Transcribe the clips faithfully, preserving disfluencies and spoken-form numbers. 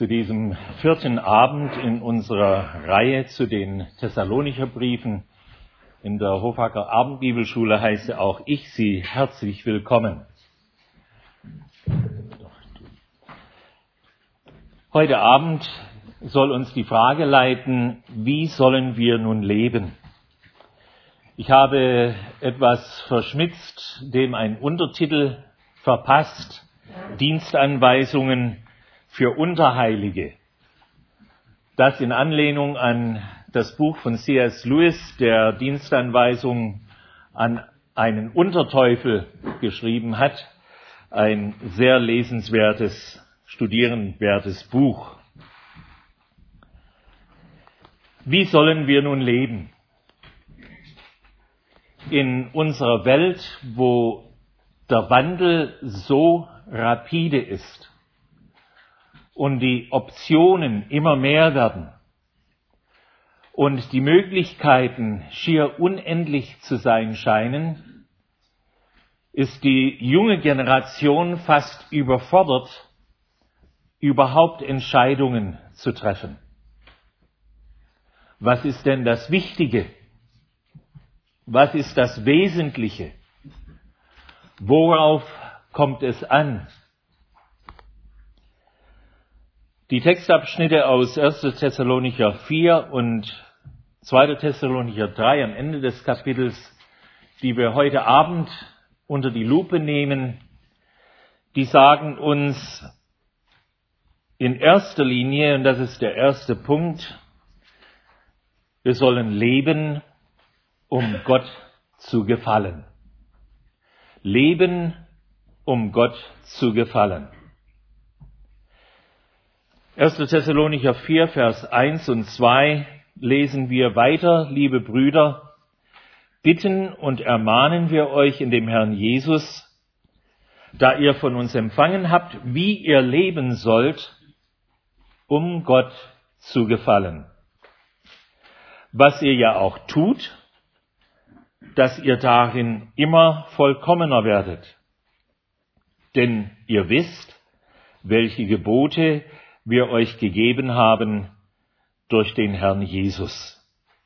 zu diesem vierten Abend in unserer Reihe zu den Thessalonicher Briefen. In der Hofacker Abendbibelschule heiße auch ich Sie herzlich willkommen. Heute Abend soll uns die Frage leiten, wie sollen wir nun leben? Ich habe etwas verschmitzt, dem ein Untertitel verpasst, Dienstanweisungen für Unterheilige. Das in Anlehnung an das Buch von C S Lewis, der Dienstanweisungen an einen Unterteufel geschrieben hat. Ein sehr lesenswertes, studierenwertes Buch. Wie sollen wir nun leben? In unserer Welt, wo der Wandel so rapide ist und die Optionen immer mehr werden und die Möglichkeiten schier unendlich zu sein scheinen, ist die junge Generation fast überfordert, überhaupt Entscheidungen zu treffen. Was ist denn das Wichtige? Was ist das Wesentliche? Worauf kommt es an? Die Textabschnitte aus erster Thessalonicher vier und zweiter Thessalonicher drei am Ende des Kapitels, die wir heute Abend unter die Lupe nehmen, die sagen uns in erster Linie, und das ist der erste Punkt, wir sollen leben, um Gott zu gefallen. Leben, um Gott zu gefallen. erster Thessalonicher vier, Vers eins und zwei lesen wir weiter, liebe Brüder, bitten und ermahnen wir euch in dem Herrn Jesus, da ihr von uns empfangen habt, wie ihr leben sollt, um Gott zu gefallen. Was ihr ja auch tut, dass ihr darin immer vollkommener werdet. Denn ihr wisst, welche Gebote wir euch gegeben haben durch den Herrn Jesus.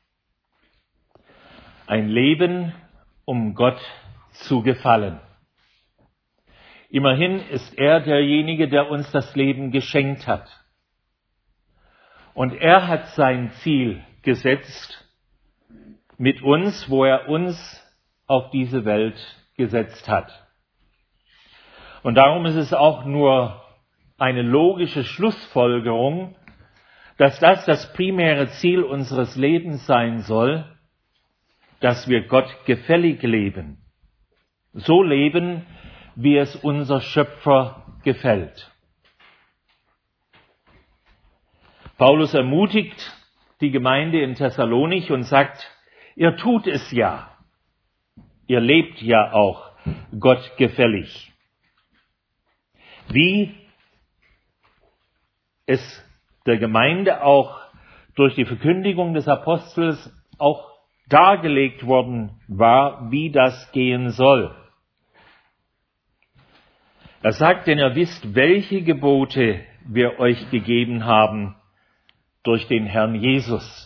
Ein Leben, um Gott zu gefallen. Immerhin ist er derjenige, der uns das Leben geschenkt hat. Und er hat sein Ziel gesetzt mit uns, wo er uns auf diese Welt gesetzt hat. Und darum ist es auch nur eine logische Schlussfolgerung, dass das das primäre Ziel unseres Lebens sein soll, dass wir Gott gefällig leben. So leben, wie es unser Schöpfer gefällt. Paulus ermutigt die Gemeinde in Thessalonich und sagt, ihr tut es ja. Ihr lebt ja auch Gott gefällig. Wie es der Gemeinde auch durch die Verkündigung des Apostels auch dargelegt worden war, wie das gehen soll. Er sagt, denn ihr wisst, welche Gebote wir euch gegeben haben durch den Herrn Jesus.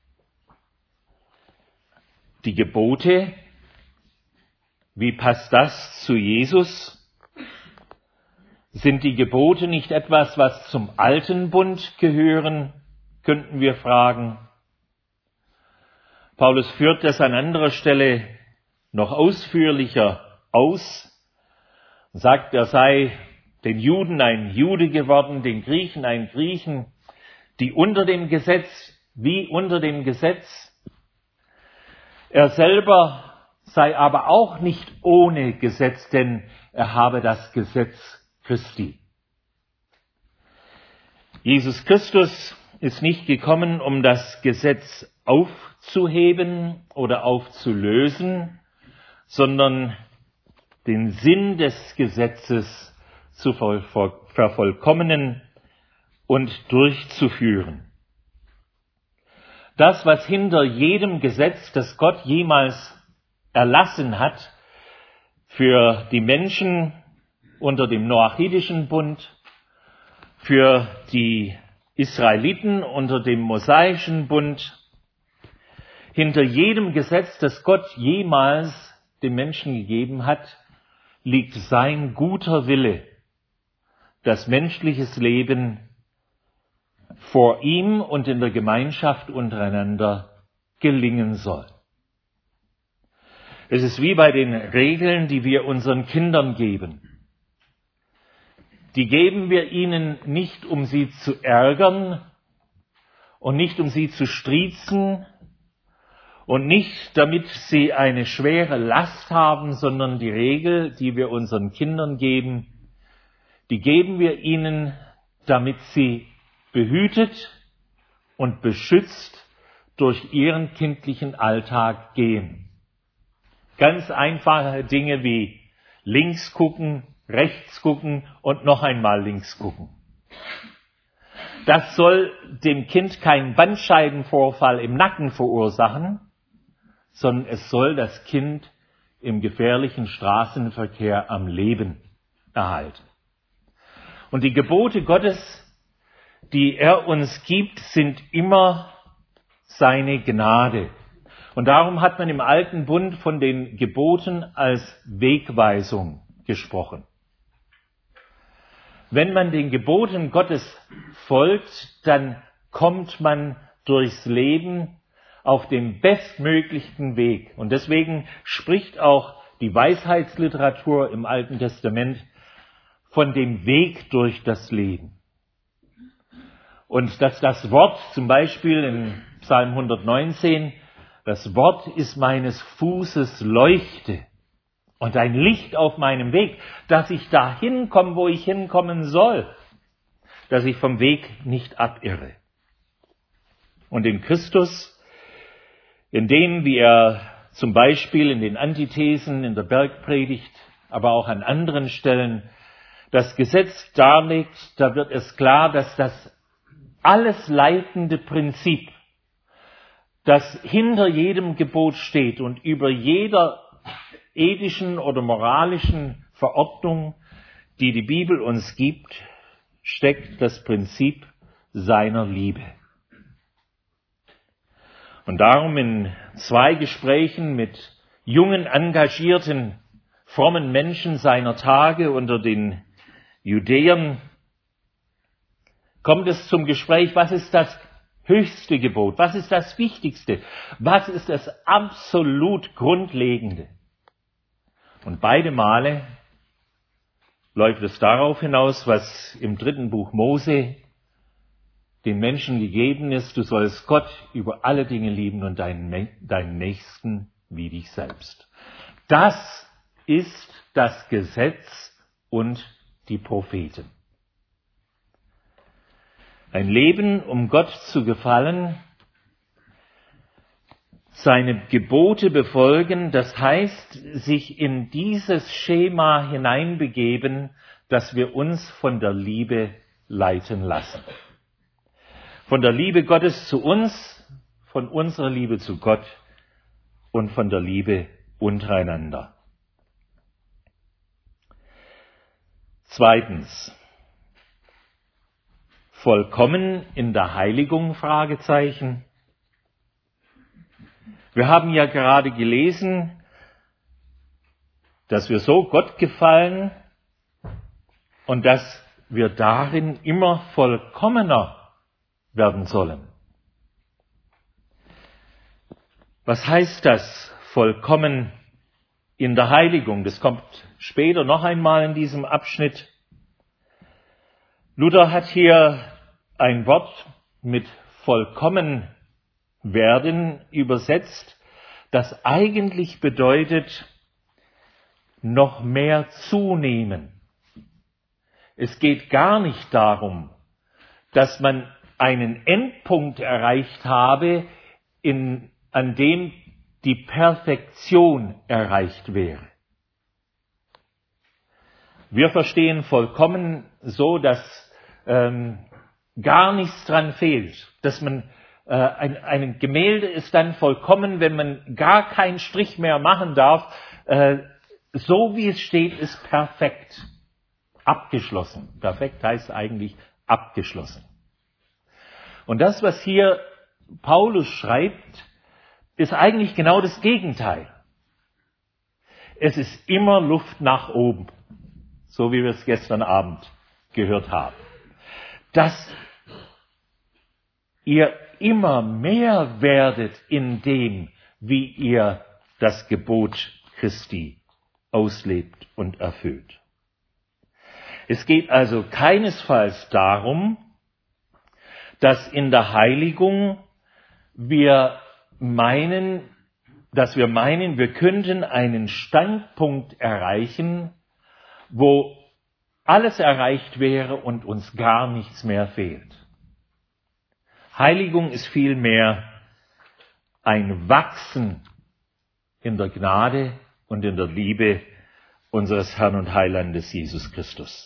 Die Gebote, wie passt das zu Jesus? Sind die Gebote nicht etwas, was zum alten Bund gehören, könnten wir fragen. Paulus führt das an anderer Stelle noch ausführlicher aus, sagt, er sei den Juden ein Jude geworden, den Griechen ein Griechen, die unter dem Gesetz, wie unter dem Gesetz. Er selber sei aber auch nicht ohne Gesetz, denn er habe das Gesetz Christi. Jesus Christus ist nicht gekommen, um das Gesetz aufzuheben oder aufzulösen, sondern den Sinn des Gesetzes zu vervollkommnen und durchzuführen. Das, was hinter jedem Gesetz, das Gott jemals erlassen hat, für die Menschen unter dem noachidischen Bund, für die Israeliten unter dem mosaischen Bund. Hinter jedem Gesetz, das Gott jemals dem Menschen gegeben hat, liegt sein guter Wille, dass menschliches Leben vor ihm und in der Gemeinschaft untereinander gelingen soll. Es ist wie bei den Regeln, die wir unseren Kindern geben. Die geben wir ihnen nicht, um sie zu ärgern und nicht, um sie zu striezen und nicht, damit sie eine schwere Last haben, sondern die Regel, die wir unseren Kindern geben, die geben wir ihnen, damit sie behütet und beschützt durch ihren kindlichen Alltag gehen. Ganz einfache Dinge wie links gucken, rechts gucken und noch einmal links gucken. Das soll dem Kind keinen Bandscheibenvorfall im Nacken verursachen, sondern es soll das Kind im gefährlichen Straßenverkehr am Leben erhalten. Und die Gebote Gottes, die er uns gibt, sind immer seine Gnade. Und darum hat man im Alten Bund von den Geboten als Wegweisung gesprochen. Wenn man den Geboten Gottes folgt, dann kommt man durchs Leben auf dem bestmöglichen Weg. Und deswegen spricht auch die Weisheitsliteratur im Alten Testament von dem Weg durch das Leben. Und dass das Wort zum Beispiel in Psalm hundertneunzehn, das Wort ist meines Fußes Leuchte und ein Licht auf meinem Weg, dass ich dahin komme, wo ich hinkommen soll, dass ich vom Weg nicht abirre. Und in Christus, in dem, wie er zum Beispiel in den Antithesen, in der Bergpredigt, aber auch an anderen Stellen das Gesetz darlegt, da wird es klar, dass das alles leitende Prinzip, das hinter jedem Gebot steht und über jeder ethischen oder moralischen Verordnung, die die Bibel uns gibt, steckt das Prinzip seiner Liebe. Und darum in zwei Gesprächen mit jungen, engagierten, frommen Menschen seiner Tage unter den Judäern kommt es zum Gespräch, was ist das höchste Gebot, was ist das Wichtigste, was ist das absolut Grundlegende. Und beide Male läuft es darauf hinaus, was im dritten Buch Mose den Menschen gegeben ist, du sollst Gott über alle Dinge lieben und deinen, deinen Nächsten wie dich selbst. Das ist das Gesetz und die Propheten. Ein Leben, um Gott zu gefallen, seine Gebote befolgen, das heißt, sich in dieses Schema hineinbegeben, dass wir uns von der Liebe leiten lassen. Von der Liebe Gottes zu uns, von unserer Liebe zu Gott und von der Liebe untereinander. Zweitens. Vollkommen in der Heiligung? Fragezeichen. Wir haben ja gerade gelesen, dass wir so Gott gefallen und dass wir darin immer vollkommener werden sollen. Was heißt das, vollkommen in der Heiligung? Das kommt später noch einmal in diesem Abschnitt. Luther hat hier ein Wort mit vollkommen werden übersetzt, das eigentlich bedeutet noch mehr zunehmen. Es geht gar nicht darum, dass man einen Endpunkt erreicht habe, in, an dem die Perfektion erreicht wäre. Wir verstehen vollkommen so, dass ähm, gar nichts dran fehlt, dass man äh, ein, ein Gemälde ist dann vollkommen, wenn man gar keinen Strich mehr machen darf. Äh, so wie es steht, ist perfekt, abgeschlossen. Perfekt heißt eigentlich abgeschlossen. Und das, was hier Paulus schreibt, ist eigentlich genau das Gegenteil. Es ist immer Luft nach oben, so wie wir es gestern Abend gehört haben. Dass ihr immer mehr werdet in dem, wie ihr das Gebot Christi auslebt und erfüllt. Es geht also keinesfalls darum, dass in der Heiligung wir meinen, dass wir meinen, wir könnten einen Standpunkt erreichen, wo alles erreicht wäre und uns gar nichts mehr fehlt. Heiligung ist vielmehr ein Wachsen in der Gnade und in der Liebe unseres Herrn und Heilandes Jesus Christus.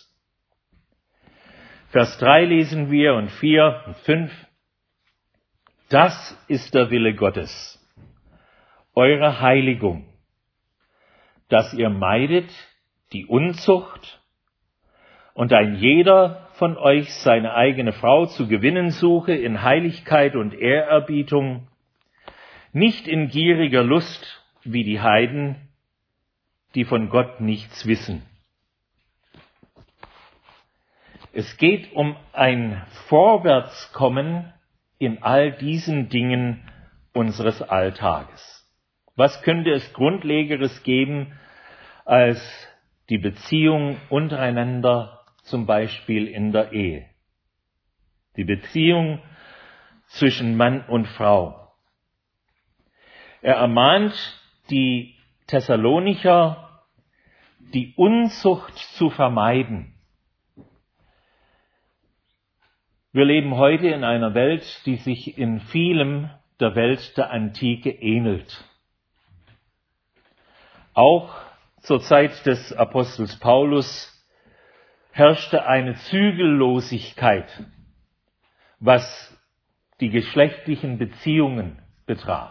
Vers drei lesen wir und vier und fünf. Das ist der Wille Gottes, eure Heiligung, dass ihr meidet die Unzucht und ein jeder von euch seine eigene Frau zu gewinnen suche in Heiligkeit und Ehrerbietung, nicht in gieriger Lust wie die Heiden, die von Gott nichts wissen. Es geht um ein Vorwärtskommen in all diesen Dingen unseres Alltages. Was könnte es Grundlegeres geben als die Beziehung untereinander, zum Beispiel in der Ehe? Die Beziehung zwischen Mann und Frau. Er ermahnt die Thessalonicher, die Unzucht zu vermeiden. Wir leben heute in einer Welt, die sich in vielem der Welt der Antike ähnelt. Auch zur Zeit des Apostels Paulus herrschte eine Zügellosigkeit, was die geschlechtlichen Beziehungen betraf.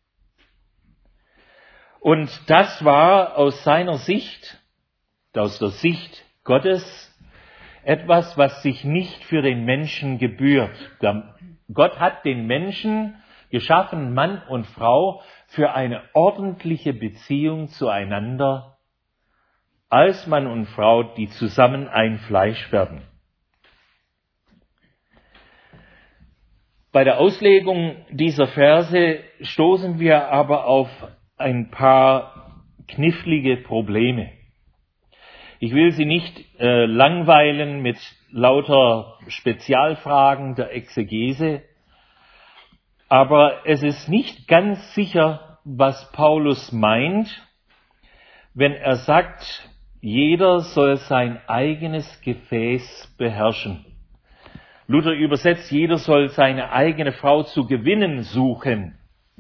Und das war aus seiner Sicht, aus der Sicht Gottes, etwas, was sich nicht für den Menschen gebührt. Gott hat den Menschen geschaffen, Mann und Frau, für eine ordentliche Beziehung zueinander, als Mann und Frau, die zusammen ein Fleisch werden. Bei der Auslegung dieser Verse stoßen wir aber auf ein paar knifflige Probleme. Ich will Sie nicht äh, langweilen mit lauter Spezialfragen der Exegese, aber es ist nicht ganz sicher, was Paulus meint, wenn er sagt, jeder soll sein eigenes Gefäß beherrschen. Luther übersetzt, jeder soll seine eigene Frau zu gewinnen suchen.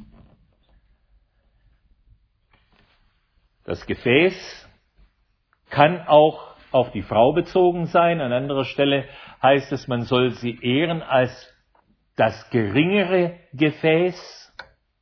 Das Gefäß kann auch auf die Frau bezogen sein. An anderer Stelle heißt es, man soll sie ehren als das geringere Gefäß.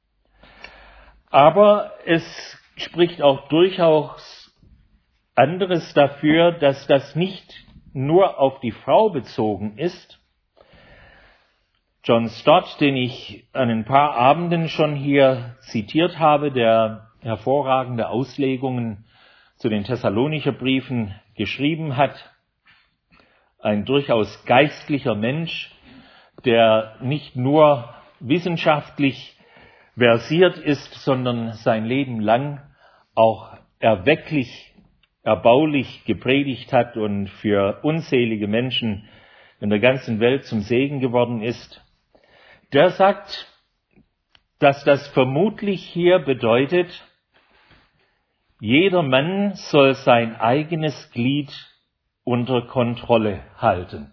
Aber es spricht auch durchaus anderes dafür, dass das nicht nur auf die Frau bezogen ist. John Stott, den ich an ein paar Abenden schon hier zitiert habe, der hervorragende Auslegungen zu den Thessalonicher Briefen geschrieben hat, ein durchaus geistlicher Mensch, der nicht nur wissenschaftlich versiert ist, sondern sein Leben lang auch erwecklich, erbaulich gepredigt hat und für unzählige Menschen in der ganzen Welt zum Segen geworden ist. Der sagt, dass das vermutlich hier bedeutet, jeder Mann soll sein eigenes Glied unter Kontrolle halten.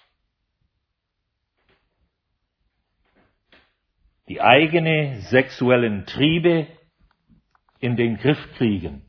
Die eigenen sexuellen Triebe in den Griff kriegen.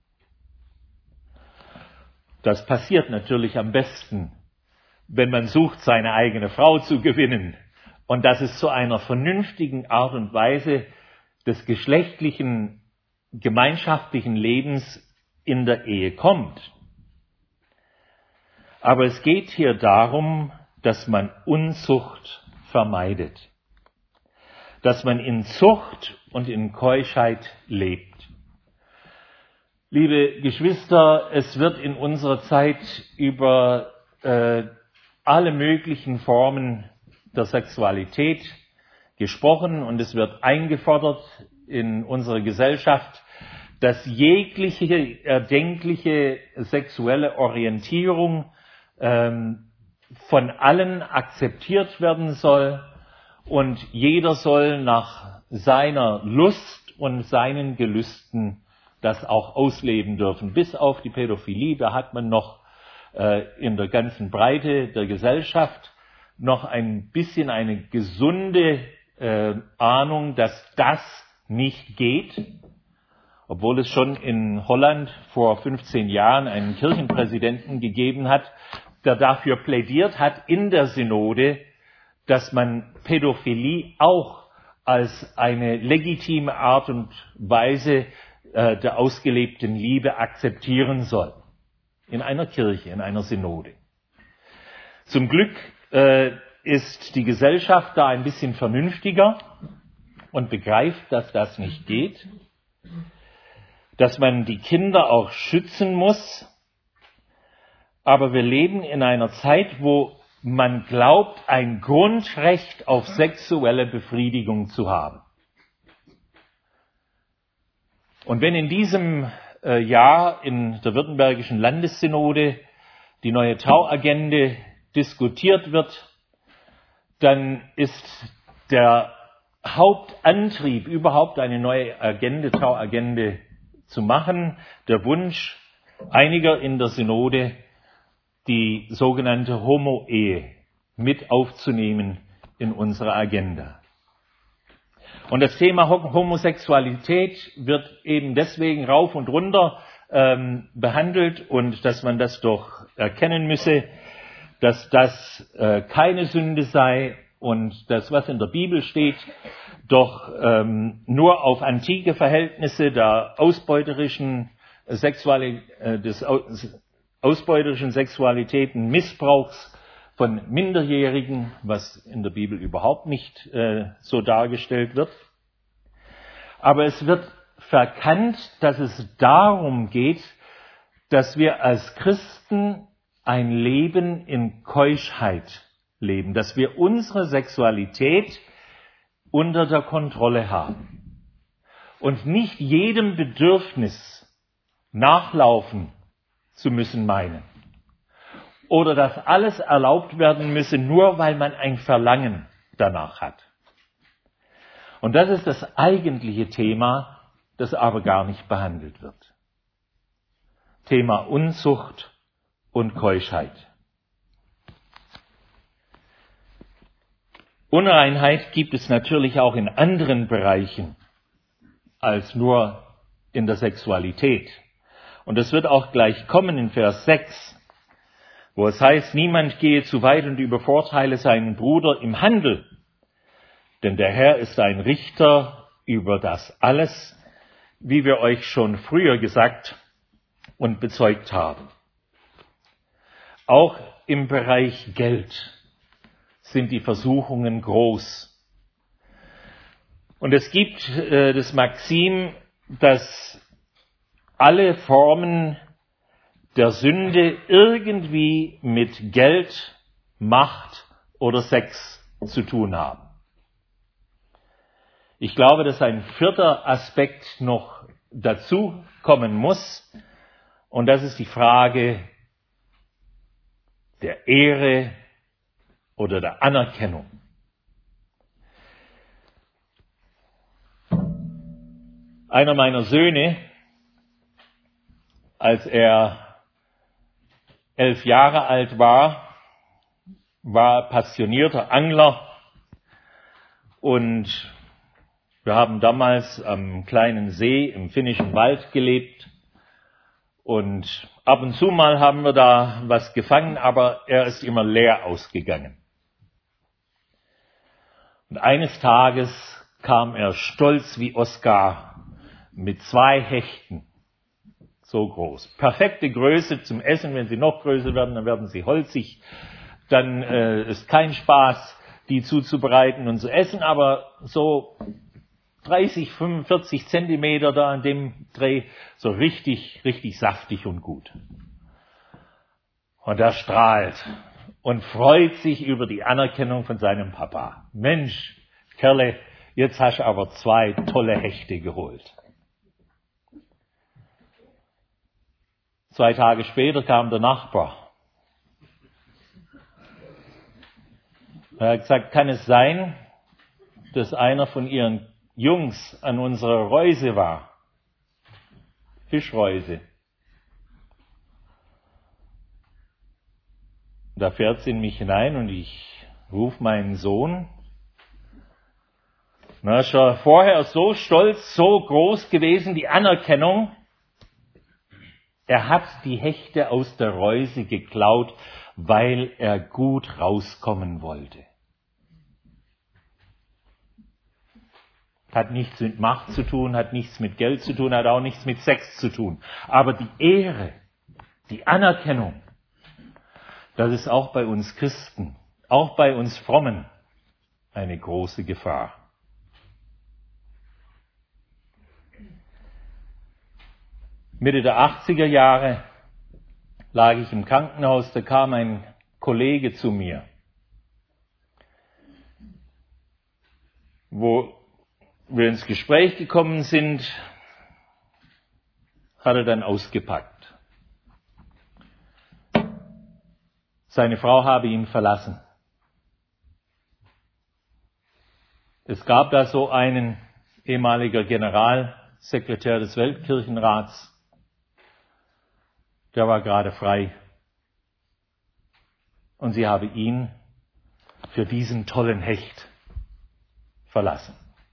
Das passiert natürlich am besten, wenn man sucht, seine eigene Frau zu gewinnen und dass es zu einer vernünftigen Art und Weise des geschlechtlichen gemeinschaftlichen Lebens in der Ehe kommt. Aber es geht hier darum, dass man Unzucht vermeidet, dass man in Zucht und in Keuschheit lebt. Liebe Geschwister, es wird in unserer Zeit über äh, alle möglichen Formen der Sexualität gesprochen und es wird eingefordert in unserer Gesellschaft, dass jegliche erdenkliche sexuelle Orientierung ähm, von allen akzeptiert werden soll und jeder soll nach seiner Lust und seinen Gelüsten das auch ausleben dürfen. Bis auf die Pädophilie, da hat man noch äh, in der ganzen Breite der Gesellschaft noch ein bisschen eine gesunde äh, Ahnung, dass das nicht geht. Obwohl es schon in Holland vor fünfzehn Jahren einen Kirchenpräsidenten gegeben hat, der dafür plädiert hat in der Synode, dass man Pädophilie auch als eine legitime Art und Weise äh, der ausgelebten Liebe akzeptieren soll. In einer Kirche, in einer Synode. Zum Glück äh, ist die Gesellschaft da ein bisschen vernünftiger und begreift, dass das nicht geht, dass man die Kinder auch schützen muss. Aber wir leben in einer Zeit, wo man glaubt, ein Grundrecht auf sexuelle Befriedigung zu haben. Und wenn in diesem äh, Jahr in der Württembergischen Landessynode die neue Tauagende diskutiert wird, dann ist der Hauptantrieb, überhaupt eine neue Agende, Tauagende zu machen, der Wunsch einiger in der Synode, die sogenannte Homo-Ehe mit aufzunehmen in unsere Agenda. Und das Thema Homosexualität wird eben deswegen rauf und runter ähm, behandelt und dass man das doch erkennen müsse, dass das äh, keine Sünde sei und das, was in der Bibel steht, doch ähm, nur auf antike Verhältnisse der ausbeuterischen Sexuali- äh, des ausbeuterischen Sexualitäten, Missbrauchs von Minderjährigen, was in der Bibel überhaupt nicht äh, so dargestellt wird. Aber es wird verkannt, dass es darum geht, dass wir als Christen ein Leben in Keuschheit leben, dass wir unsere Sexualität unter der Kontrolle haben und nicht jedem Bedürfnis nachlaufen zu müssen meinen. Oder dass alles erlaubt werden müsse, nur weil man ein Verlangen danach hat. Und das ist das eigentliche Thema, das aber gar nicht behandelt wird. Thema Unzucht und Keuschheit. Unreinheit gibt es natürlich auch in anderen Bereichen als nur in der Sexualität. Und das wird auch gleich kommen in Vers sechs. Wo es heißt, niemand gehe zu weit und übervorteile seinen Bruder im Handel, denn der Herr ist ein Richter über das alles, wie wir euch schon früher gesagt und bezeugt haben. Auch im Bereich Geld sind die Versuchungen groß. Und es gibt äh, das Maxim, dass alle Formen der Sünde irgendwie mit Geld, Macht oder Sex zu tun haben. Ich glaube, dass ein vierter Aspekt noch dazu kommen muss, und das ist die Frage der Ehre oder der Anerkennung. Einer meiner Söhne, als er elf Jahre alt war, war passionierter Angler und wir haben damals am kleinen See im Finnischen Wald gelebt und ab und zu mal haben wir da was gefangen, aber er ist immer leer ausgegangen. Und eines Tages kam er stolz wie Oskar mit zwei Hechten. So groß. Perfekte Größe zum Essen. Wenn sie noch größer werden, dann werden sie holzig. dann äh, ist kein Spaß, die zuzubereiten und zu essen, aber so dreißig, fünfundvierzig Zentimeter da an dem Dreh, so richtig, richtig saftig und gut. Und er strahlt und freut sich über die Anerkennung von seinem Papa. Mensch, Kerle, jetzt hast du aber zwei tolle Hechte geholt. Zwei Tage später kam der Nachbar. Er hat gesagt, kann es sein, dass einer von ihren Jungs an unserer Reuse war? Fischreuse. Da fährt sie in mich hinein und ich rufe meinen Sohn. Na, ist er vorher so stolz, so groß gewesen, die Anerkennung. Er hat die Hechte aus der Reuse geklaut, weil er gut rauskommen wollte. Hat nichts mit Macht zu tun, hat nichts mit Geld zu tun, hat auch nichts mit Sex zu tun. Aber die Ehre, die Anerkennung, das ist auch bei uns Christen, auch bei uns Frommen eine große Gefahr. Mitte der achtziger Jahre lag ich im Krankenhaus, da kam ein Kollege zu mir, wo wir ins Gespräch gekommen sind, hat er dann ausgepackt. Seine Frau habe ihn verlassen. Es gab da so einen ehemaliger Generalsekretär des Weltkirchenrats, der war gerade frei. Und sie habe ihn für diesen tollen Hecht verlassen.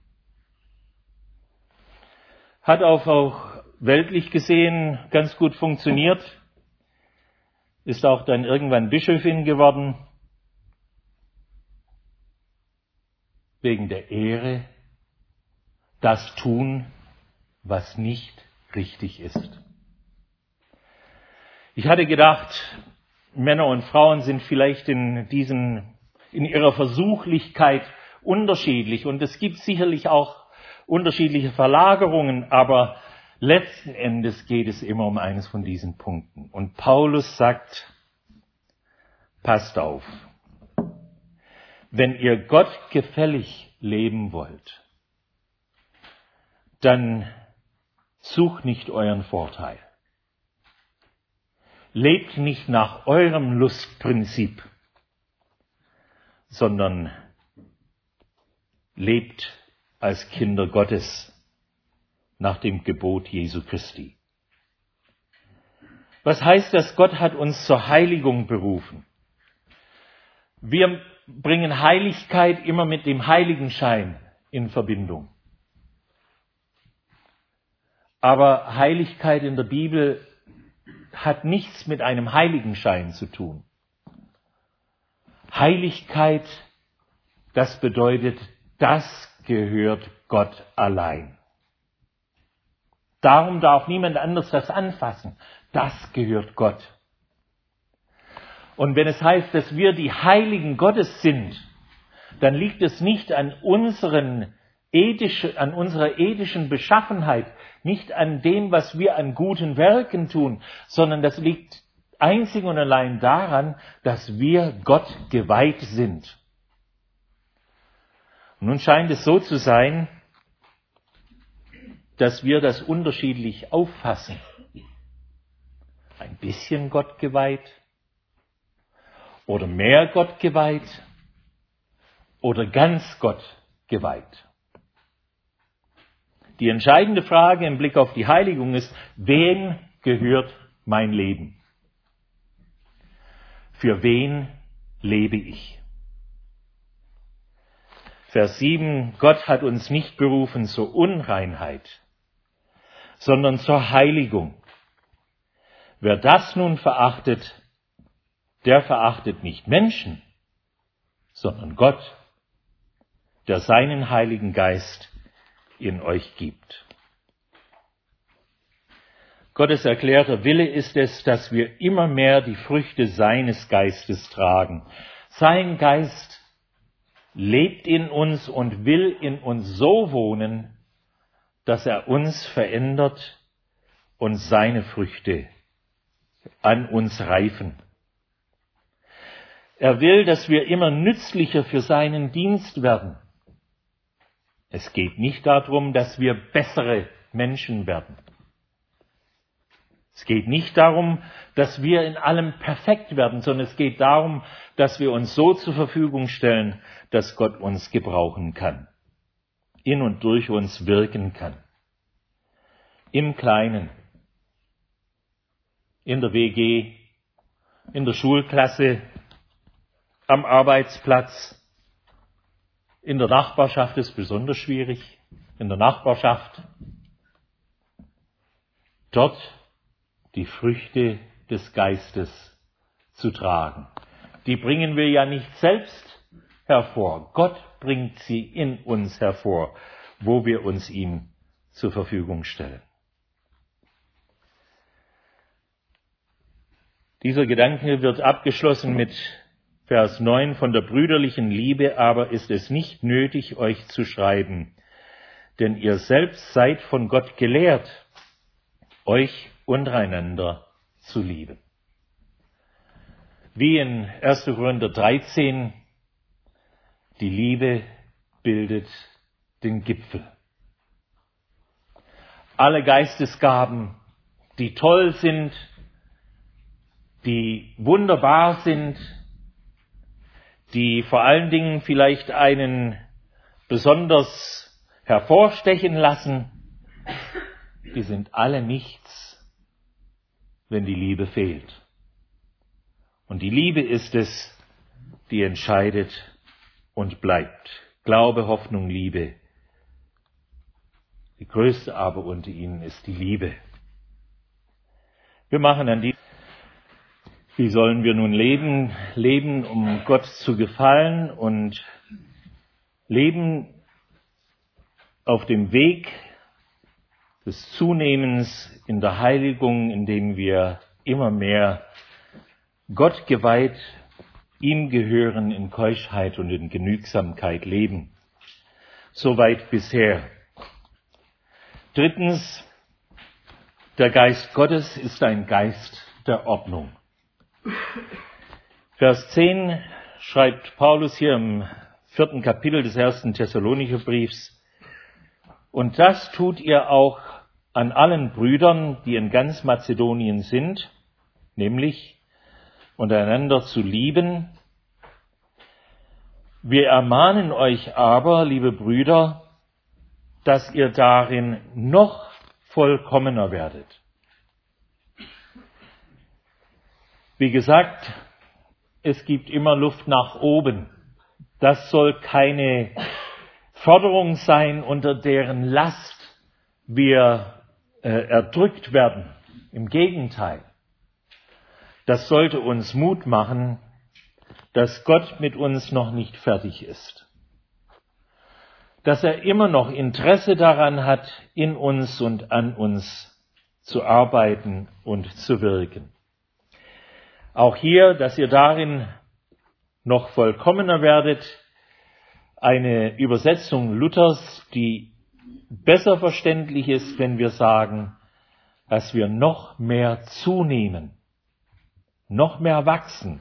Hat auch, auch weltlich gesehen ganz gut funktioniert. Ist auch dann irgendwann Bischöfin geworden. Wegen der Ehre, das tun, was nicht richtig ist. Ich hatte gedacht, Männer und Frauen sind vielleicht in diesen, in ihrer Versuchlichkeit unterschiedlich und es gibt sicherlich auch unterschiedliche Verlagerungen, aber letzten Endes geht es immer um eines von diesen Punkten. Und Paulus sagt, passt auf, wenn ihr Gott gefällig leben wollt, dann sucht nicht euren Vorteil. Lebt nicht nach eurem Lustprinzip, sondern lebt als Kinder Gottes nach dem Gebot Jesu Christi. Was heißt das? Gott hat uns zur Heiligung berufen. Wir bringen Heiligkeit immer mit dem Heiligenschein in Verbindung. Aber Heiligkeit in der Bibel hat nichts mit einem Heiligenschein zu tun. Heiligkeit, das bedeutet, das gehört Gott allein. Darum darf niemand anders das anfassen. Das gehört Gott. Und wenn es heißt, dass wir die Heiligen Gottes sind, dann liegt es nicht an unseren ethisch, an unserer ethischen Beschaffenheit, nicht an dem, was wir an guten Werken tun, sondern das liegt einzig und allein daran, dass wir Gott geweiht sind. Und nun scheint es so zu sein, dass wir das unterschiedlich auffassen. Ein bisschen Gott geweiht oder mehr Gott geweiht oder ganz Gott geweiht. Die entscheidende Frage im Blick auf die Heiligung ist, wem gehört mein Leben? Für wen lebe ich? Vers sieben, Gott hat uns nicht berufen zur Unreinheit, sondern zur Heiligung. Wer das nun verachtet, der verachtet nicht Menschen, sondern Gott, der seinen Heiligen Geist in euch gibt. Gottes erklärter Wille ist es, dass wir immer mehr die Früchte seines Geistes tragen. Sein Geist lebt in uns und will in uns so wohnen, dass er uns verändert und seine Früchte an uns reifen. Er will, dass wir immer nützlicher für seinen Dienst werden. Es geht nicht darum, dass wir bessere Menschen werden. Es geht nicht darum, dass wir in allem perfekt werden, sondern es geht darum, dass wir uns so zur Verfügung stellen, dass Gott uns gebrauchen kann, in und durch uns wirken kann. Im Kleinen, in der W G, in der Schulklasse, am Arbeitsplatz, in der Nachbarschaft ist besonders schwierig, in der Nachbarschaft. Dort die Früchte des Geistes zu tragen. Die bringen wir ja nicht selbst hervor. Gott bringt sie in uns hervor, wo wir uns ihm zur Verfügung stellen. Dieser Gedanke wird abgeschlossen mit Vers neun: Von der brüderlichen Liebe aber ist es nicht nötig, euch zu schreiben, denn ihr selbst seid von Gott gelehrt, euch untereinander zu lieben. Wie in erster Korinther dreizehn, die Liebe bildet den Gipfel. Alle Geistesgaben, die toll sind, die wunderbar sind, die vor allen Dingen vielleicht einen besonders hervorstechen lassen, die sind alle nichts, wenn die Liebe fehlt. Und die Liebe ist es, die entscheidet und bleibt. Glaube, Hoffnung, Liebe. Die größte aber unter ihnen ist die Liebe. Wir machen an die. Wie sollen wir nun leben? Leben, um Gott zu gefallen und leben auf dem Weg des Zunehmens in der Heiligung, indem wir immer mehr Gott geweiht, ihm gehören, in Keuschheit und in Genügsamkeit leben. Soweit bisher. Drittens, der Geist Gottes ist ein Geist der Ordnung. Vers zehn schreibt Paulus hier im vierten Kapitel des ersten Thessalonicher Briefs: Und das tut ihr auch an allen Brüdern, die in ganz Mazedonien sind, nämlich untereinander zu lieben. Wir ermahnen euch aber, liebe Brüder, dass ihr darin noch vollkommener werdet. Wie gesagt, es gibt immer Luft nach oben. Das soll keine Forderung sein, unter deren Last wir äh, erdrückt werden. Im Gegenteil. Das sollte uns Mut machen, dass Gott mit uns noch nicht fertig ist. Dass er immer noch Interesse daran hat, in uns und an uns zu arbeiten und zu wirken. Auch hier, dass ihr darin noch vollkommener werdet, eine Übersetzung Luthers, die besser verständlich ist, wenn wir sagen, dass wir noch mehr zunehmen, noch mehr wachsen,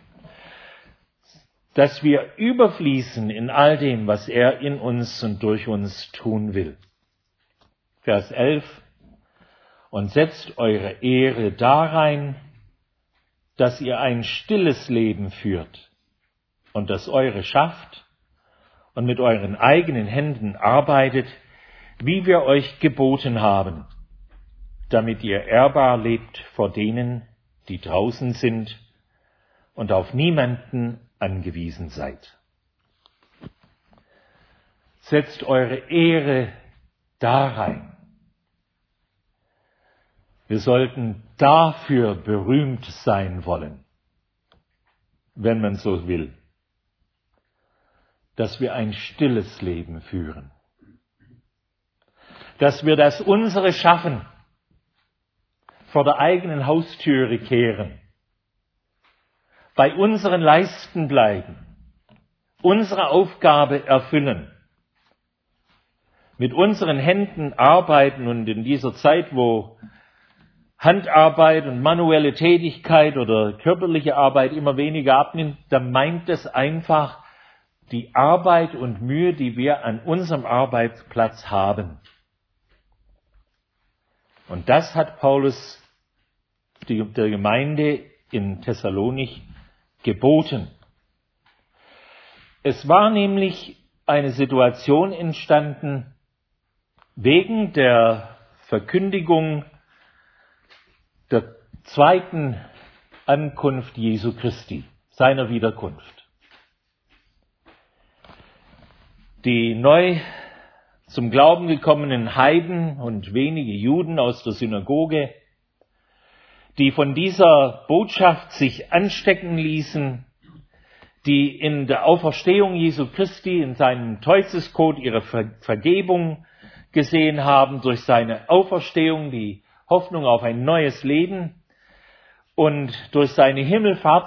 dass wir überfließen in all dem, was er in uns und durch uns tun will. Vers elf: Und setzt eure Ehre darein, dass ihr ein stilles Leben führt und das eure schafft und mit euren eigenen Händen arbeitet, wie wir euch geboten haben, damit ihr ehrbar lebt vor denen, die draußen sind und auf niemanden angewiesen seid. Setzt eure Ehre darein. Wir sollten dafür berühmt sein wollen, wenn man so will, dass wir ein stilles Leben führen, dass wir das unsere schaffen, vor der eigenen Haustüre kehren, bei unseren Leisten bleiben, unsere Aufgabe erfüllen, mit unseren Händen arbeiten und in dieser Zeit, wo Handarbeit und manuelle Tätigkeit oder körperliche Arbeit immer weniger abnimmt, dann meint es einfach die Arbeit und Mühe, die wir an unserem Arbeitsplatz haben. Und das hat Paulus der Gemeinde in Thessalonich geboten. Es war nämlich eine Situation entstanden wegen der Verkündigung der zweiten Ankunft Jesu Christi, seiner Wiederkunft. Die neu zum Glauben gekommenen Heiden und wenige Juden aus der Synagoge, die von dieser Botschaft sich anstecken ließen, die in der Auferstehung Jesu Christi, in seinem Teufelscode ihre Vergebung gesehen haben, durch seine Auferstehung die Hoffnung auf ein neues Leben und durch seine Himmelfahrt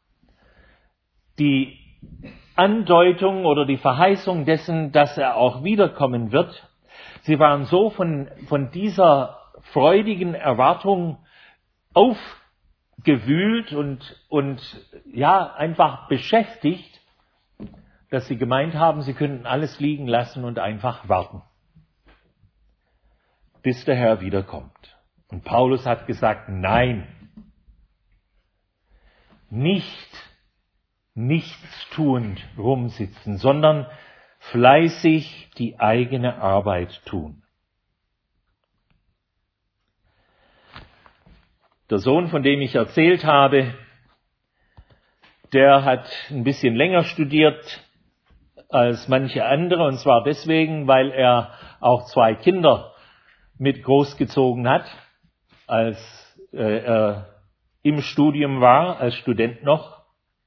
die Andeutung oder die Verheißung dessen, dass er auch wiederkommen wird. Sie waren so von, von dieser freudigen Erwartung aufgewühlt und, und ja, einfach beschäftigt, dass sie gemeint haben, sie könnten alles liegen lassen und einfach warten, bis der Herr wiederkommt. Und Paulus hat gesagt, nein, nicht nichtstuend rumsitzen, sondern fleißig die eigene Arbeit tun. Der Sohn, von dem ich erzählt habe, der hat ein bisschen länger studiert als manche andere, und zwar deswegen, weil er auch zwei Kinder mit großgezogen hat, als äh, er im Studium war, als Student noch.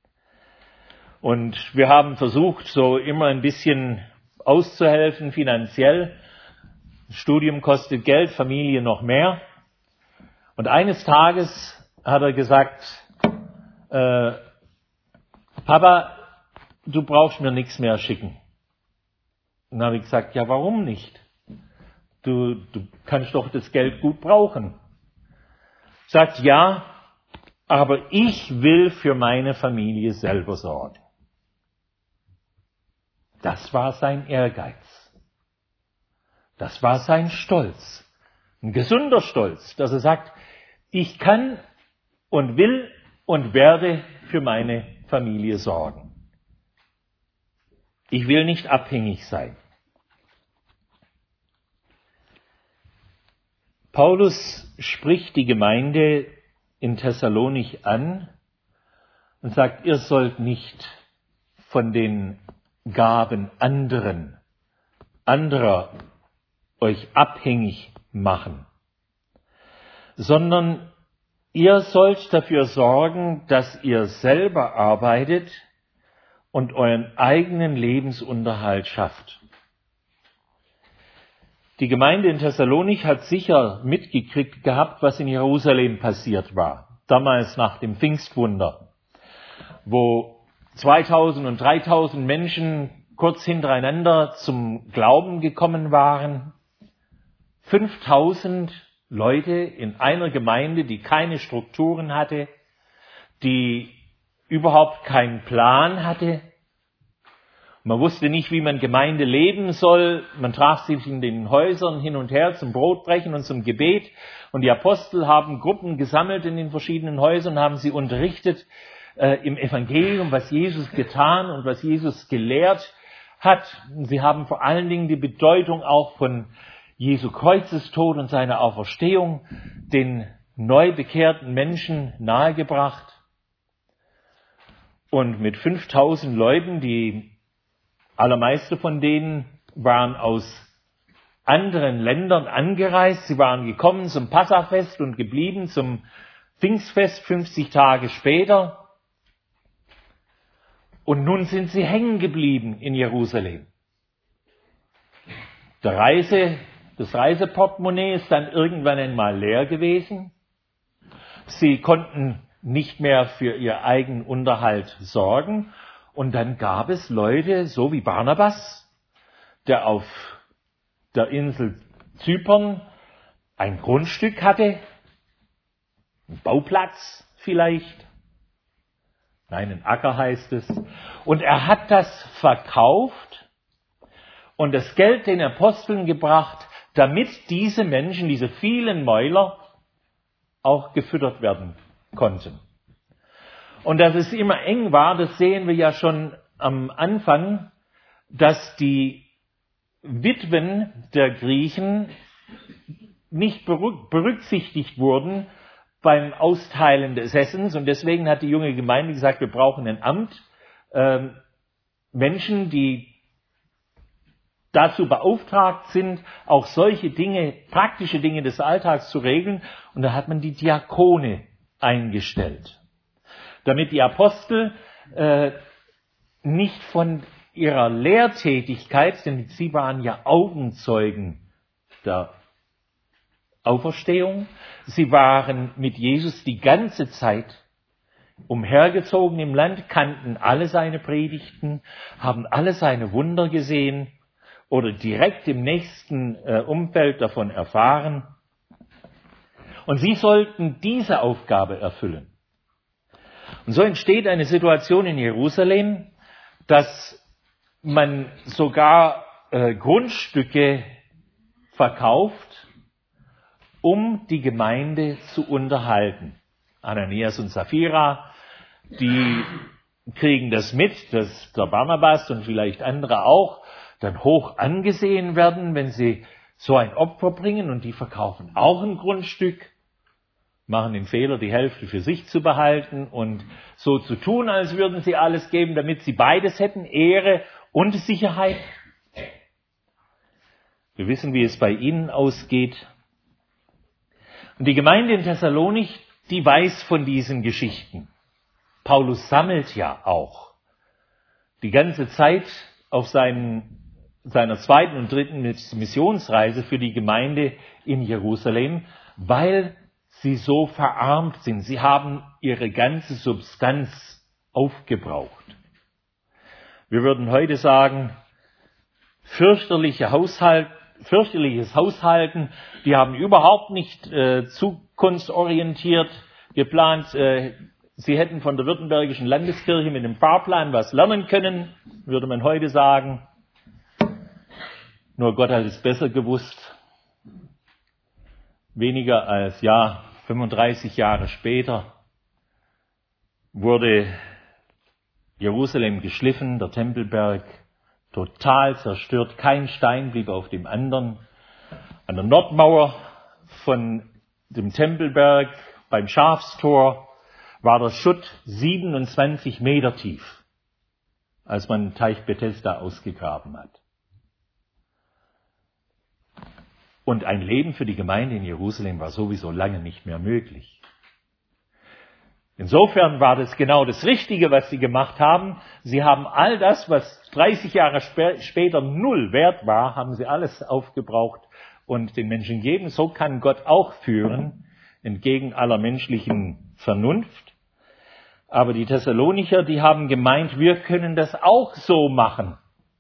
Und wir haben versucht, so immer ein bisschen auszuhelfen finanziell. Das Studium kostet Geld, Familie noch mehr. Und eines Tages hat er gesagt, äh, Papa, du brauchst mir nichts mehr schicken. Und dann habe ich gesagt, ja, warum nicht? Du, du kannst doch das Geld gut brauchen. Sagt, ja, aber ich will für meine Familie selber sorgen. Das war sein Ehrgeiz. Das war sein Stolz. Ein gesunder Stolz, dass er sagt, ich kann und will und werde für meine Familie sorgen. Ich will nicht abhängig sein. Paulus spricht die Gemeinde in Thessalonich an und sagt, ihr sollt nicht von den Gaben anderen, anderer euch abhängig machen, sondern ihr sollt dafür sorgen, dass ihr selber arbeitet und euren eigenen Lebensunterhalt schafft. Die Gemeinde in Thessalonich hat sicher mitgekriegt gehabt, was in Jerusalem passiert war, damals nach dem Pfingstwunder, wo zweitausend und dreitausend Menschen kurz hintereinander zum Glauben gekommen waren. fünftausend Leute in einer Gemeinde, die keine Strukturen hatte, die überhaupt keinen Plan hatte. Man wusste nicht, wie man Gemeinde leben soll. Man traf sich in den Häusern hin und her zum Brotbrechen und zum Gebet. Und die Apostel haben Gruppen gesammelt in den verschiedenen Häusern, haben sie unterrichtet äh, im Evangelium, was Jesus getan und was Jesus gelehrt hat. Sie haben vor allen Dingen die Bedeutung auch von Jesu Kreuzestod und seiner Auferstehung den neu bekehrten Menschen nahegebracht. Und mit fünftausend Leuten, die allermeiste von denen waren aus anderen Ländern angereist. Sie waren gekommen zum Passafest und geblieben zum Pfingstfest fünfzig Tage später. Und nun sind sie hängen geblieben in Jerusalem. Der Reise, das Reiseportemonnaie ist dann irgendwann einmal leer gewesen. Sie konnten nicht mehr für ihr eigenen Unterhalt sorgen. Und dann gab es Leute, so wie Barnabas, der auf der Insel Zypern ein Grundstück hatte, einen Bauplatz vielleicht, nein, ein Acker heißt es. Und er hat das verkauft und das Geld den Aposteln gebracht, damit diese Menschen, diese vielen Mäuler, auch gefüttert werden konnten. Und dass es immer eng war, das sehen wir ja schon am Anfang, dass die Witwen der Griechen nicht berücksichtigt wurden beim Austeilen des Essens. Und deswegen hat die junge Gemeinde gesagt, wir brauchen ein Amt, äh, Menschen, die dazu beauftragt sind, auch solche Dinge, praktische Dinge des Alltags zu regeln. Und da hat man die Diakone eingestellt, damit die Apostel äh, nicht von ihrer Lehrtätigkeit, denn sie waren ja Augenzeugen der Auferstehung, sie waren mit Jesus die ganze Zeit umhergezogen im Land, kannten alle seine Predigten, haben alle seine Wunder gesehen oder direkt im nächsten äh, Umfeld davon erfahren. Und sie sollten diese Aufgabe erfüllen. Und so entsteht eine Situation in Jerusalem, dass man sogar äh, Grundstücke verkauft, um die Gemeinde zu unterhalten. Ananias und Sapphira, die kriegen das mit, dass der Barnabas und vielleicht andere auch dann hoch angesehen werden, wenn sie so ein Opfer bringen, und die verkaufen auch ein Grundstück, machen den Fehler, die Hälfte für sich zu behalten und so zu tun, als würden sie alles geben, damit sie beides hätten, Ehre und Sicherheit. Wir wissen, wie es bei ihnen ausgeht. Und die Gemeinde in Thessalonich, die weiß von diesen Geschichten. Paulus sammelt ja auch die ganze Zeit auf seinen, seiner zweiten und dritten Missionsreise für die Gemeinde in Jerusalem, weil sie so verarmt sind. Sie haben ihre ganze Substanz aufgebraucht. Wir würden heute sagen, fürchterliche Haushalt, fürchterliches Haushalten. Die haben überhaupt nicht äh, zukunftsorientiert geplant. Äh, sie hätten von der Württembergischen Landeskirche mit dem Fahrplan was lernen können, würde man heute sagen. Nur Gott hat es besser gewusst. Weniger als, ja, fünfunddreißig Jahre später wurde Jerusalem geschliffen, der Tempelberg total zerstört, kein Stein blieb auf dem anderen. An der Nordmauer von dem Tempelberg beim Schafstor war der Schutt siebenundzwanzig Meter tief, als man den Teich Bethesda ausgegraben hat. Und ein Leben für die Gemeinde in Jerusalem war sowieso lange nicht mehr möglich. Insofern war das genau das Richtige, was sie gemacht haben. Sie haben all das, was dreißig Jahre spä- später null wert war, haben sie alles aufgebraucht und den Menschen gegeben. So kann Gott auch führen, entgegen aller menschlichen Vernunft. Aber die Thessalonicher, die haben gemeint, wir können das auch so machen.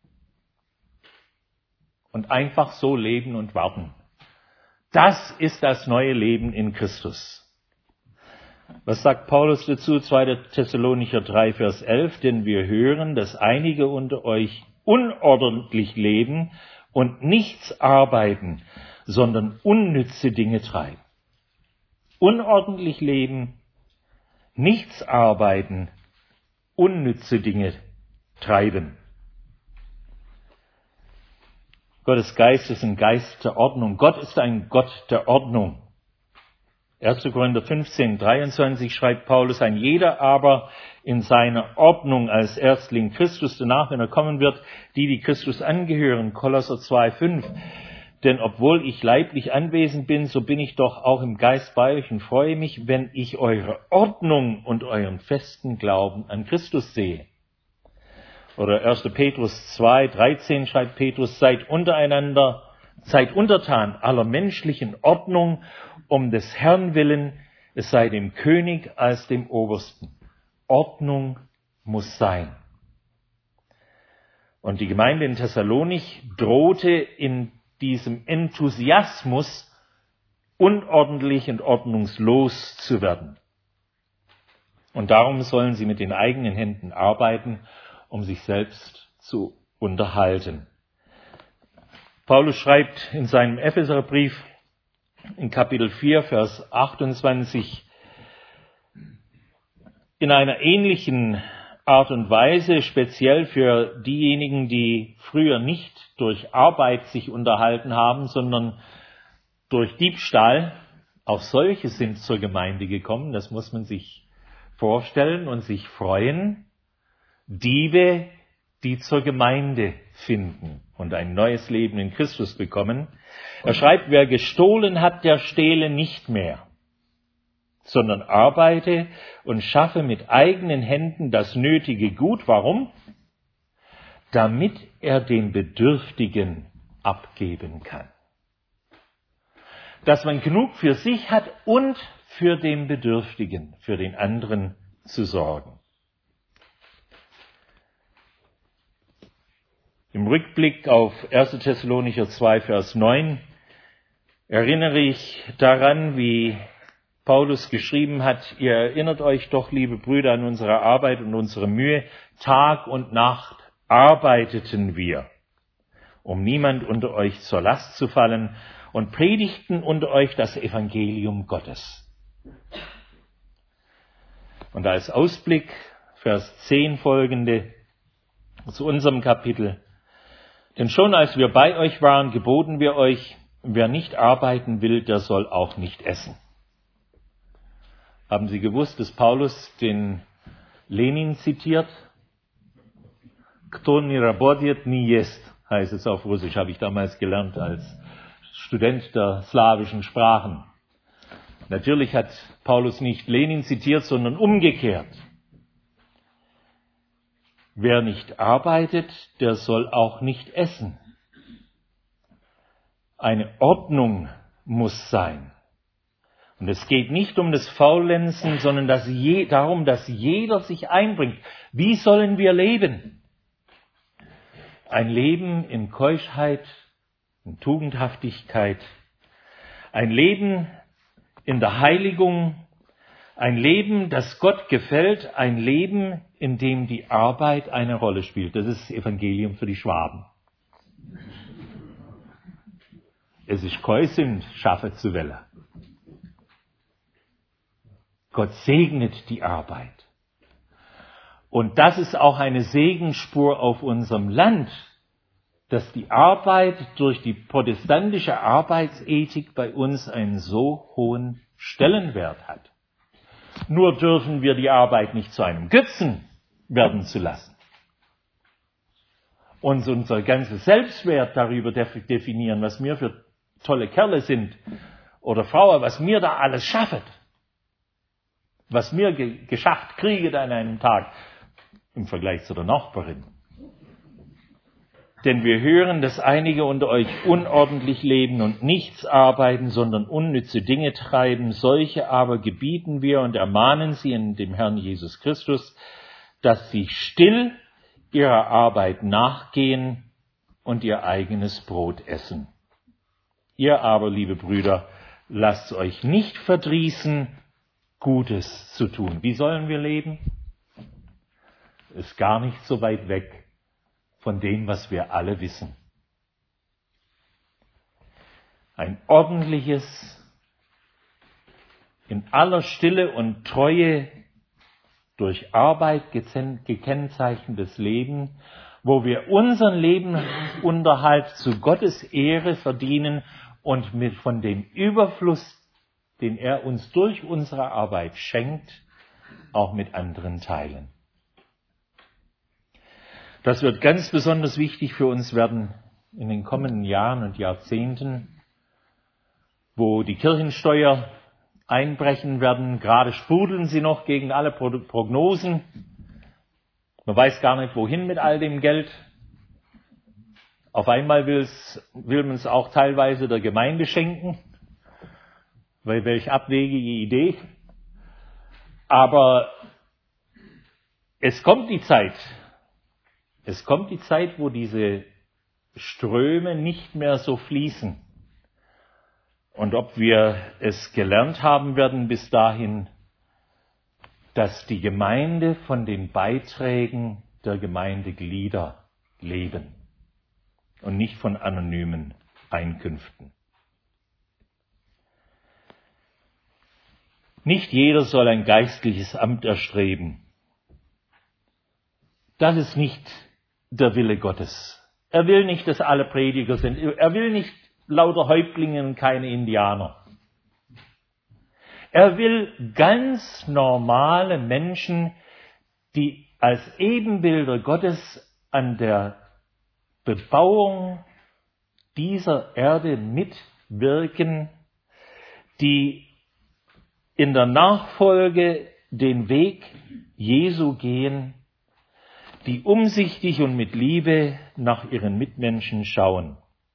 Und einfach so leben und warten. Das ist das neue Leben in Christus. Was sagt Paulus dazu? zweiter Thessalonicher drei, Vers elf. Denn wir hören, dass einige unter euch unordentlich leben und nichts arbeiten, sondern unnütze Dinge treiben. Unordentlich leben, nichts arbeiten, unnütze Dinge treiben. Gottes Geist ist ein Geist der Ordnung. Gott ist ein Gott der Ordnung. erster Korinther fünfzehn, dreiundzwanzig schreibt Paulus, ein jeder aber in seiner Ordnung als Erstling Christus, danach, wenn er kommen wird, die, die Christus angehören. Kolosser zwei, fünf. Denn obwohl ich leiblich anwesend bin, so bin ich doch auch im Geist bei euch und freue mich, wenn ich eure Ordnung und euren festen Glauben an Christus sehe. Oder erster Petrus zwei, dreizehn schreibt Petrus, seid untereinander, seid untertan aller menschlichen Ordnung, um des Herrn willen, es sei dem König als dem Obersten. Ordnung muss sein. Und die Gemeinde in Thessalonich drohte in diesem Enthusiasmus unordentlich und ordnungslos zu werden. Und darum sollen sie mit den eigenen Händen arbeiten, um sich selbst zu unterhalten. Paulus schreibt in seinem Epheserbrief in Kapitel vier, Vers achtundzwanzig, in einer ähnlichen Art und Weise, speziell für diejenigen, die früher nicht durch Arbeit sich unterhalten haben, sondern durch Diebstahl. Auch solche sind zur Gemeinde gekommen, das muss man sich vorstellen und sich freuen. Diebe, die zur Gemeinde finden und ein neues Leben in Christus bekommen. Er schreibt, wer gestohlen hat, der stehle nicht mehr, sondern arbeite und schaffe mit eigenen Händen das nötige Gut. Warum? Damit er den Bedürftigen abgeben kann. Dass man genug für sich hat und für den Bedürftigen, für den anderen zu sorgen. Im Rückblick auf erster Thessalonicher zwei, Vers neun erinnere ich daran, wie Paulus geschrieben hat, ihr erinnert euch doch, liebe Brüder, an unsere Arbeit und unsere Mühe. Tag und Nacht arbeiteten wir, um niemand unter euch zur Last zu fallen, und predigten unter euch das Evangelium Gottes. Und als Ausblick, Vers zehn folgende, zu unserem Kapitel. Denn schon als wir bei euch waren, geboten wir euch, wer nicht arbeiten will, der soll auch nicht essen. Haben Sie gewusst, dass Paulus den Lenin zitiert? Kto не работает, не ест, heißt es auf Russisch, habe ich damals gelernt als Student der slawischen Sprachen. Natürlich hat Paulus nicht Lenin zitiert, sondern umgekehrt. Wer nicht arbeitet, der soll auch nicht essen. Eine Ordnung muss sein. Und es geht nicht um das Faulenzen, sondern dass je, darum, dass jeder sich einbringt. Wie sollen wir leben? Ein Leben in Keuschheit, in Tugendhaftigkeit. Ein Leben in der Heiligung. Ein Leben, das Gott gefällt. Ein Leben, in dem die Arbeit eine Rolle spielt. Das ist das Evangelium für die Schwaben. Es ist Käusind, schaffe zu Welle. Gott segnet die Arbeit. Und das ist auch eine Segensspur auf unserem Land, dass die Arbeit durch die protestantische Arbeitsethik bei uns einen so hohen Stellenwert hat. Nur dürfen wir die Arbeit nicht zu einem Götzen werden zu lassen. Und unser ganzes Selbstwert darüber definieren, was wir für tolle Kerle sind oder Frauen, was wir da alles schaffen. Was mir ge- geschafft kriege an einem Tag im Vergleich zu der Nachbarin. Denn wir hören, dass einige unter euch unordentlich leben und nichts arbeiten, sondern unnütze Dinge treiben. Solche aber gebieten wir und ermahnen sie in dem Herrn Jesus Christus, dass sie still ihrer Arbeit nachgehen und ihr eigenes Brot essen. Ihr aber, liebe Brüder, lasst euch nicht verdrießen, Gutes zu tun. Wie sollen wir leben? Ist gar nicht so weit weg von dem, was wir alle wissen. Ein ordentliches, in aller Stille und Treue durch Arbeit gekennzeichnetes Leben, wo wir unseren Lebensunterhalt zu Gottes Ehre verdienen und mit von dem Überfluss, den er uns durch unsere Arbeit schenkt, auch mit anderen teilen. Das wird ganz besonders wichtig für uns werden in den kommenden Jahren und Jahrzehnten, wo die Kirchensteuer einbrechen werden. Gerade sprudeln sie noch gegen alle Prognosen. Man weiß gar nicht, wohin mit all dem Geld. Auf einmal will's, will man es auch teilweise der Gemeinde schenken. Weil welch abwegige Idee. Aber es kommt die Zeit, es kommt die Zeit, wo diese Ströme nicht mehr so fließen. Und ob wir es gelernt haben werden bis dahin, dass die Gemeinde von den Beiträgen der Gemeindeglieder leben und nicht von anonymen Einkünften. Nicht jeder soll ein geistliches Amt erstreben. Das ist nicht der Wille Gottes. Er will nicht, dass alle Prediger sind. Er will nicht lauter Häuptlinge und keine Indianer. Er will ganz normale Menschen, die als Ebenbilder Gottes an der Bebauung dieser Erde mitwirken, die in der Nachfolge den Weg Jesu gehen, die umsichtig und mit Liebe nach ihren Mitmenschen schauen.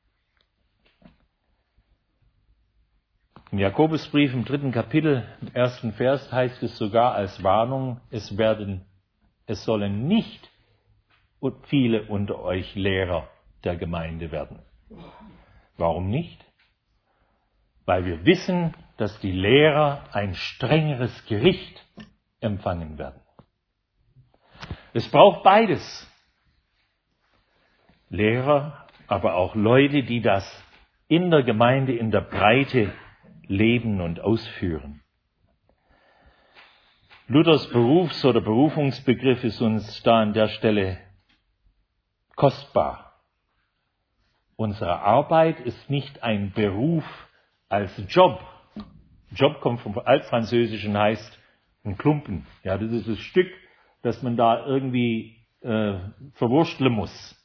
Im Jakobusbrief im dritten Kapitel, im ersten Vers heißt es sogar als Warnung, es werden, es sollen nicht viele unter euch Lehrer der Gemeinde werden. Warum nicht? Weil wir wissen, dass die Lehrer ein strengeres Gericht empfangen werden. Es braucht beides. Lehrer, aber auch Leute, die das in der Gemeinde, in der Breite leben und ausführen. Luthers Berufs- oder Berufungsbegriff ist uns da an der Stelle kostbar. Unsere Arbeit ist nicht ein Beruf als Job. Job kommt vom Altfranzösischen, heißt ein Klumpen. Ja, das ist das Stück, das man da irgendwie äh, verwursteln muss.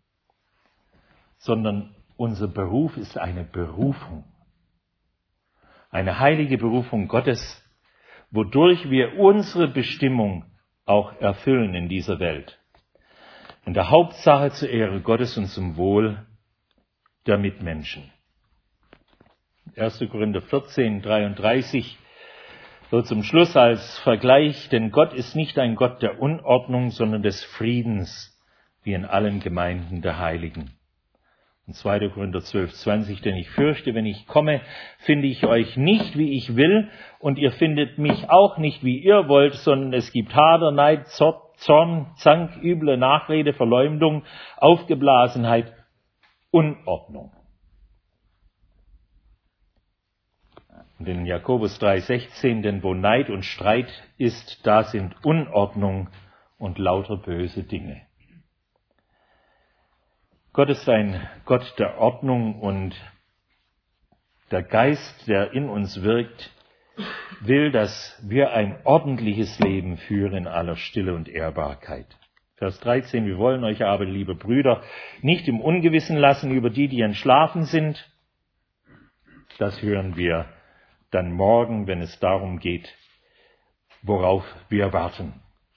Sondern unser Beruf ist eine Berufung. Eine heilige Berufung Gottes, wodurch wir unsere Bestimmung auch erfüllen in dieser Welt. In der Hauptsache zur Ehre Gottes und zum Wohl der Mitmenschen. erster Korinther vierzehn, dreiunddreißig, so zum Schluss als Vergleich, denn Gott ist nicht ein Gott der Unordnung, sondern des Friedens, wie in allen Gemeinden der Heiligen. Und zweiter Korinther zwölf, zwanzig, denn ich fürchte, wenn ich komme, finde ich euch nicht, wie ich will, und ihr findet mich auch nicht, wie ihr wollt, sondern es gibt Hader, Neid, Zorn, Zank, üble Nachrede, Verleumdung, Aufgeblasenheit, Unordnung. Und in Jakobus drei, sechzehn, denn wo Neid und Streit ist, da sind Unordnung und lauter böse Dinge. Gott ist ein Gott der Ordnung und der Geist, der in uns wirkt, will, dass wir ein ordentliches Leben führen in aller Stille und Ehrbarkeit. Vers dreizehn, wir wollen euch aber, liebe Brüder, nicht im Ungewissen lassen über die, die entschlafen sind. Das hören wir dann morgen, wenn es darum geht, worauf wir warten.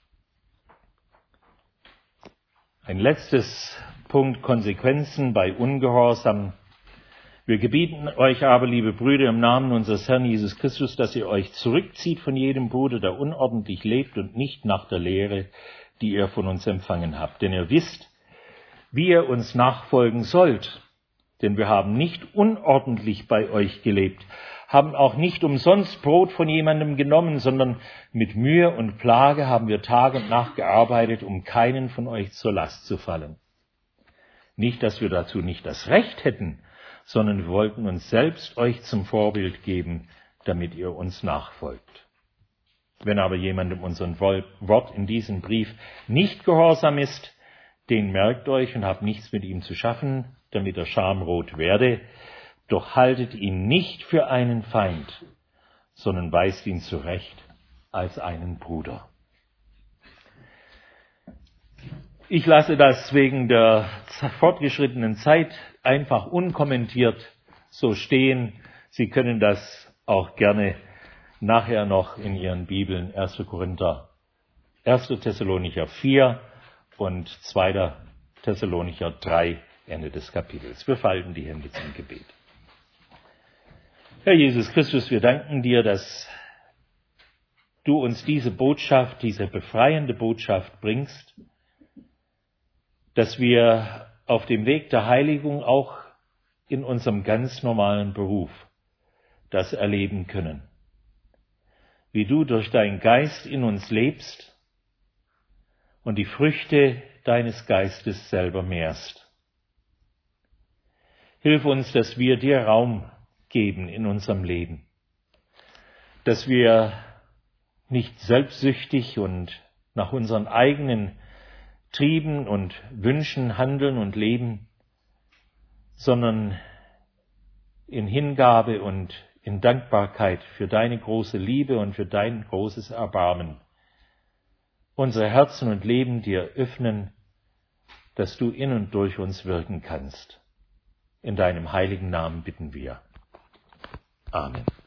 Ein letztes Punkt, Konsequenzen bei Ungehorsam. Wir gebieten euch aber, liebe Brüder, im Namen unseres Herrn Jesus Christus, dass ihr euch zurückzieht von jedem Bruder, der unordentlich lebt und nicht nach der Lehre, die ihr von uns empfangen habt. Denn ihr wisst, wie ihr uns nachfolgen sollt. Denn wir haben nicht unordentlich bei euch gelebt, haben auch nicht umsonst Brot von jemandem genommen, sondern mit Mühe und Plage haben wir Tag und Nacht gearbeitet, um keinen von euch zur Last zu fallen. Nicht, dass wir dazu nicht das Recht hätten, sondern wir wollten uns selbst euch zum Vorbild geben, damit ihr uns nachfolgt. Wenn aber jemandem unseren Wort in diesem Brief nicht gehorsam ist, den merkt euch und habt nichts mit ihm zu schaffen, damit er schamrot werde, doch haltet ihn nicht für einen Feind, sondern weist ihn zurecht als einen Bruder. Ich lasse das wegen der fortgeschrittenen Zeit einfach unkommentiert so stehen. Sie können das auch gerne nachher noch in Ihren Bibeln erster Korinther, erster Thessalonicher vier und zweiter Thessalonicher drei, Ende des Kapitels. Wir falten die Hände zum Gebet. Herr Jesus Christus, wir danken dir, dass du uns diese Botschaft, diese befreiende Botschaft bringst, dass wir auf dem Weg der Heiligung auch in unserem ganz normalen Beruf das erleben können. Wie du durch deinen Geist in uns lebst und die Früchte deines Geistes selber mehrst. Hilf uns, dass wir dir Raum geben in unserem Leben, dass wir nicht selbstsüchtig und nach unseren eigenen Trieben und Wünschen handeln und leben, sondern in Hingabe und in Dankbarkeit für deine große Liebe und für dein großes Erbarmen unsere Herzen und Leben dir öffnen, dass du in und durch uns wirken kannst. In deinem heiligen Namen bitten wir. Amen.